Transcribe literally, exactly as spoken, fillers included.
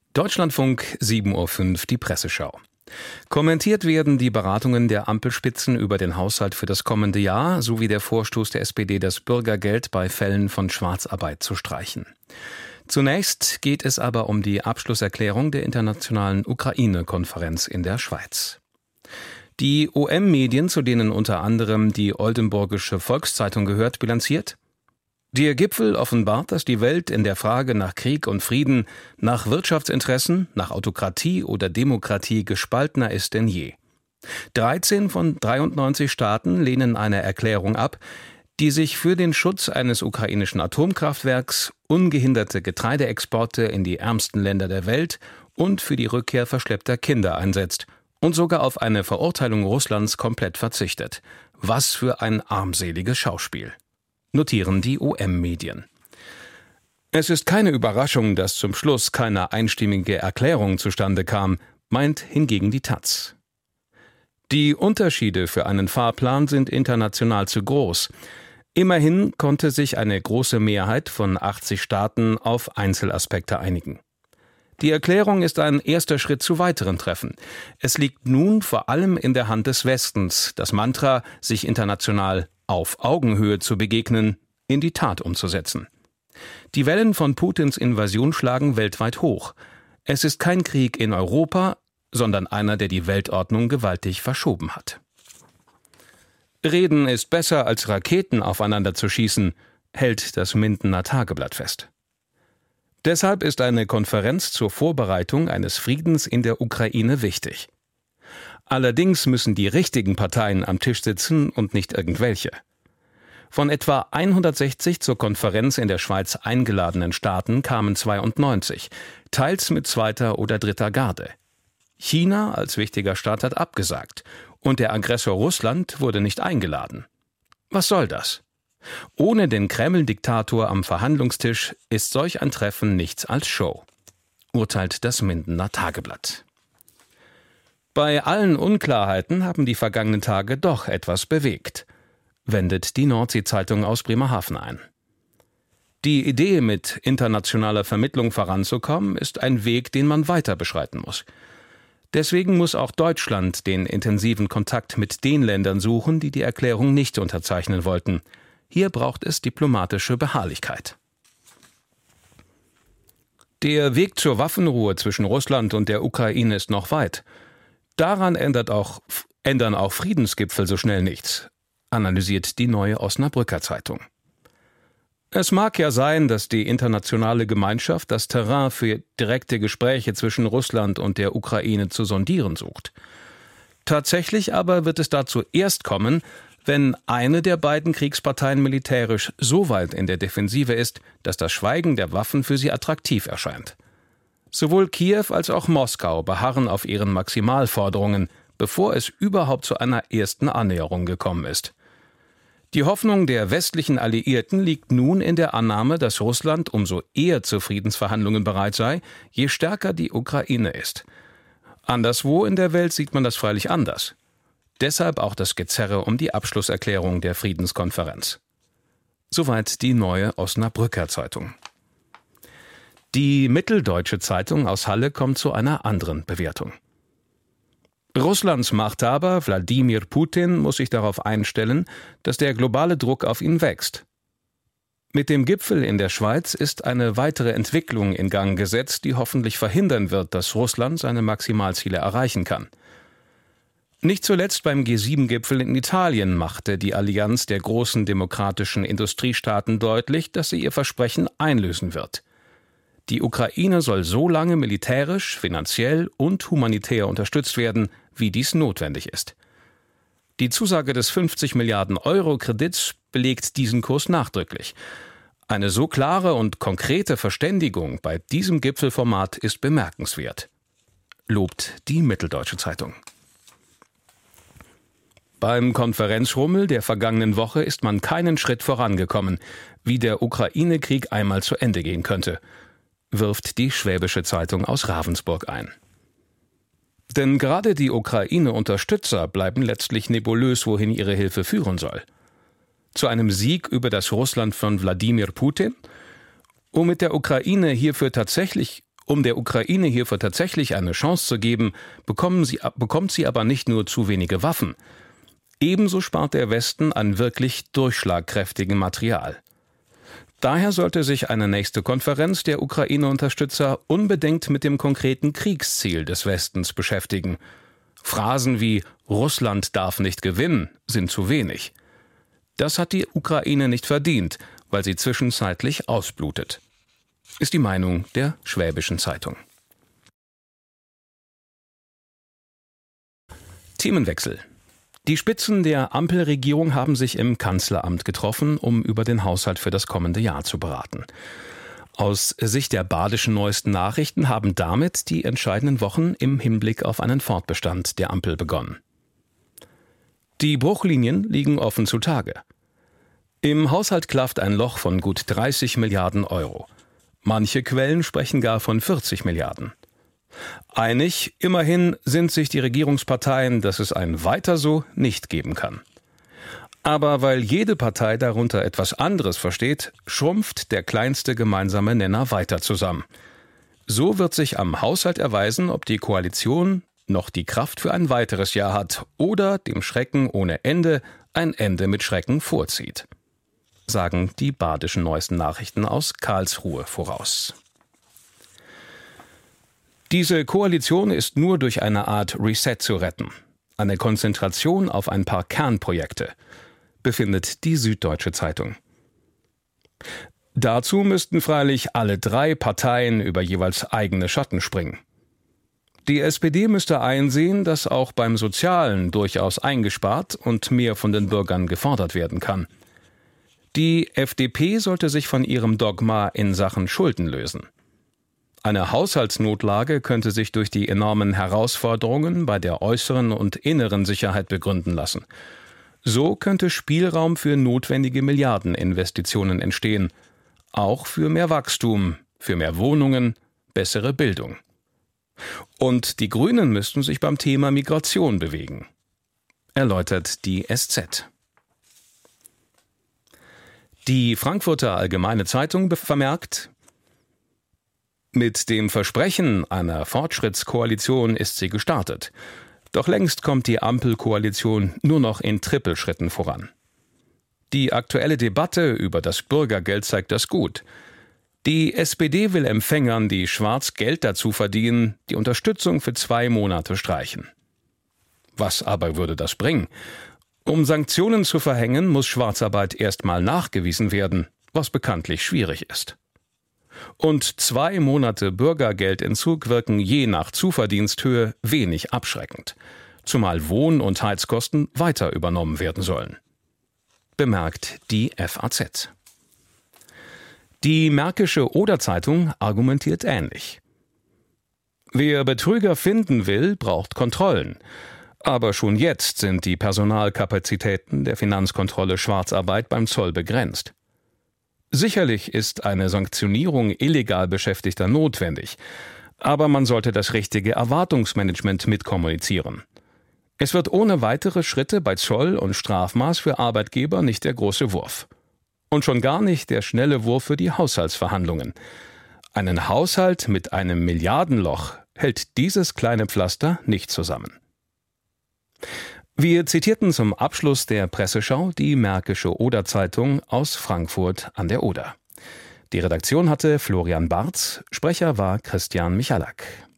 Deutschlandfunk sieben Uhr fünf, die Presseschau. Kommentiert werden die Beratungen der Ampelspitzen über den Haushalt für das kommende Jahr sowie der Vorstoß der S P D, das Bürgergeld bei Fällen von Schwarzarbeit zu streichen. Zunächst geht es aber um die Abschlusserklärung der internationalen Ukraine-Konferenz in der Schweiz. Die O M-Medien, zu denen unter anderem die Oldenburgische Volkszeitung gehört, bilanziert: Der Gipfel offenbart, dass die Welt in der Frage nach Krieg und Frieden, nach Wirtschaftsinteressen, nach Autokratie oder Demokratie gespaltener ist denn je. dreizehn von dreiundneunzig Staaten lehnen eine Erklärung ab, die sich für den Schutz eines ukrainischen Atomkraftwerks, ungehinderte Getreideexporte in die ärmsten Länder der Welt und für die Rückkehr verschleppter Kinder einsetzt und sogar auf eine Verurteilung Russlands komplett verzichtet. Was für ein armseliges Schauspiel, notieren die O M-Medien. Es ist keine Überraschung, dass zum Schluss keine einstimmige Erklärung zustande kam, meint hingegen die Taz. Die Unterschiede für einen Fahrplan sind international zu groß. Immerhin konnte sich eine große Mehrheit von achtzig Staaten auf Einzelaspekte einigen. Die Erklärung ist ein erster Schritt zu weiteren Treffen. Es liegt nun vor allem in der Hand des Westens, das Mantra, sich international auf Augenhöhe zu begegnen, in die Tat umzusetzen. Die Wellen von Putins Invasion schlagen weltweit hoch. Es ist kein Krieg in Europa, sondern einer, der die Weltordnung gewaltig verschoben hat. Reden ist besser, als Raketen aufeinander zu schießen, hält das Mindener Tageblatt fest. Deshalb ist eine Konferenz zur Vorbereitung eines Friedens in der Ukraine wichtig. Allerdings müssen die richtigen Parteien am Tisch sitzen und nicht irgendwelche. Von etwa hundertsechzig zur Konferenz in der Schweiz eingeladenen Staaten kamen zweiundneunzig, teils mit zweiter oder dritter Garde. China als wichtiger Staat hat abgesagt und der Aggressor Russland wurde nicht eingeladen. Was soll das? Ohne den Kreml-Diktator am Verhandlungstisch ist solch ein Treffen nichts als Show, urteilt das Mindener Tageblatt. Bei allen Unklarheiten haben die vergangenen Tage doch etwas bewegt, wendet die Nordsee-Zeitung aus Bremerhaven ein. Die Idee, mit internationaler Vermittlung voranzukommen, ist ein Weg, den man weiter beschreiten muss. Deswegen muss auch Deutschland den intensiven Kontakt mit den Ländern suchen, die die Erklärung nicht unterzeichnen wollten. Hier braucht es diplomatische Beharrlichkeit. Der Weg zur Waffenruhe zwischen Russland und der Ukraine ist noch weit. Daran ändert auch, ändern auch Friedensgipfel so schnell nichts, analysiert die Neue Osnabrücker Zeitung. Es mag ja sein, dass die internationale Gemeinschaft das Terrain für direkte Gespräche zwischen Russland und der Ukraine zu sondieren sucht. Tatsächlich aber wird es dazu erst kommen, wenn eine der beiden Kriegsparteien militärisch so weit in der Defensive ist, dass das Schweigen der Waffen für sie attraktiv erscheint. Sowohl Kiew als auch Moskau beharren auf ihren Maximalforderungen, bevor es überhaupt zu einer ersten Annäherung gekommen ist. Die Hoffnung der westlichen Alliierten liegt nun in der Annahme, dass Russland umso eher zu Friedensverhandlungen bereit sei, je stärker die Ukraine ist. Anderswo in der Welt sieht man das freilich anders. Deshalb auch das Gezerre um die Abschlusserklärung der Friedenskonferenz. Soweit die Neue Osnabrücker Zeitung. Die Mitteldeutsche Zeitung aus Halle kommt zu einer anderen Bewertung. Russlands Machthaber Wladimir Putin muss sich darauf einstellen, dass der globale Druck auf ihn wächst. Mit dem Gipfel in der Schweiz ist eine weitere Entwicklung in Gang gesetzt, die hoffentlich verhindern wird, dass Russland seine Maximalziele erreichen kann. Nicht zuletzt beim G sieben Gipfel in Italien machte die Allianz der großen demokratischen Industriestaaten deutlich, dass sie ihr Versprechen einlösen wird. Die Ukraine soll so lange militärisch, finanziell und humanitär unterstützt werden, wie dies notwendig ist. Die Zusage des fünfzig Milliarden Euro Kredits belegt diesen Kurs nachdrücklich. Eine so klare und konkrete Verständigung bei diesem Gipfelformat ist bemerkenswert, lobt die Mitteldeutsche Zeitung. Beim Konferenzrummel der vergangenen Woche ist man keinen Schritt vorangekommen, wie der Ukraine-Krieg einmal zu Ende gehen könnte, wirft die Schwäbische Zeitung aus Ravensburg ein. Denn gerade die Ukraine-Unterstützer bleiben letztlich nebulös, wohin ihre Hilfe führen soll. Zu einem Sieg über das Russland von Wladimir Putin? Um mit der Ukraine hierfür tatsächlich Um der Ukraine hierfür tatsächlich eine Chance zu geben, bekommen sie, bekommt sie aber nicht nur zu wenige Waffen. Ebenso spart der Westen an wirklich durchschlagkräftigem Material. Daher sollte sich eine nächste Konferenz der Ukraine-Unterstützer unbedingt mit dem konkreten Kriegsziel des Westens beschäftigen. Phrasen wie »Russland darf nicht gewinnen« sind zu wenig. Das hat die Ukraine nicht verdient, weil sie zwischenzeitlich ausblutet. Ist die Meinung der Schwäbischen Zeitung. Themenwechsel. Die Spitzen der Ampelregierung haben sich im Kanzleramt getroffen, um über den Haushalt für das kommende Jahr zu beraten. Aus Sicht der Badischen Neuesten Nachrichten haben damit die entscheidenden Wochen im Hinblick auf einen Fortbestand der Ampel begonnen. Die Bruchlinien liegen offen zutage. Im Haushalt klafft ein Loch von gut dreißig Milliarden Euro. Manche Quellen sprechen gar von vierzig Milliarden. Einig, immerhin, sind sich die Regierungsparteien, dass es ein Weiter so nicht geben kann. Aber weil jede Partei darunter etwas anderes versteht, schrumpft der kleinste gemeinsame Nenner weiter zusammen. So wird sich am Haushalt erweisen, ob die Koalition noch die Kraft für ein weiteres Jahr hat oder dem Schrecken ohne Ende ein Ende mit Schrecken vorzieht, sagen die Badischen Neuesten Nachrichten aus Karlsruhe voraus. Diese Koalition ist nur durch eine Art Reset zu retten. Eine Konzentration auf ein paar Kernprojekte, befindet die Süddeutsche Zeitung. Dazu müssten freilich alle drei Parteien über jeweils eigene Schatten springen. Die S P D müsste einsehen, dass auch beim Sozialen durchaus eingespart und mehr von den Bürgern gefordert werden kann. Die F D P sollte sich von ihrem Dogma in Sachen Schulden lösen. Eine Haushaltsnotlage könnte sich durch die enormen Herausforderungen bei der äußeren und inneren Sicherheit begründen lassen. So könnte Spielraum für notwendige Milliardeninvestitionen entstehen, auch für mehr Wachstum, für mehr Wohnungen, bessere Bildung. Und die Grünen müssten sich beim Thema Migration bewegen, erläutert die S Z. Die Frankfurter Allgemeine Zeitung vermerkt: Mit dem Versprechen einer Fortschrittskoalition ist sie gestartet. Doch längst kommt die Ampelkoalition nur noch in Trippelschritten voran. Die aktuelle Debatte über das Bürgergeld zeigt das gut. Die S P D will Empfängern, die schwarz Geld dazu verdienen, die Unterstützung für zwei Monate streichen. Was aber würde das bringen? Um Sanktionen zu verhängen, muss Schwarzarbeit erstmal nachgewiesen werden, was bekanntlich schwierig ist. Und zwei Monate Bürgergeldentzug wirken je nach Zuverdiensthöhe wenig abschreckend, zumal Wohn- und Heizkosten weiter übernommen werden sollen, bemerkt die F A Z. Die Märkische Oder-Zeitung argumentiert ähnlich. Wer Betrüger finden will, braucht Kontrollen. Aber schon jetzt sind die Personalkapazitäten der Finanzkontrolle Schwarzarbeit beim Zoll begrenzt. Sicherlich ist eine Sanktionierung illegal Beschäftigter notwendig, aber man sollte das richtige Erwartungsmanagement mitkommunizieren. Es wird ohne weitere Schritte bei Zoll und Strafmaß für Arbeitgeber nicht der große Wurf. Und schon gar nicht der schnelle Wurf für die Haushaltsverhandlungen. Einen Haushalt mit einem Milliardenloch hält dieses kleine Pflaster nicht zusammen. Wir zitierten zum Abschluss der Presseschau die Märkische Oder-Zeitung aus Frankfurt an der Oder. Die Redaktion hatte Florian Barz, Sprecher war Christian Michalak.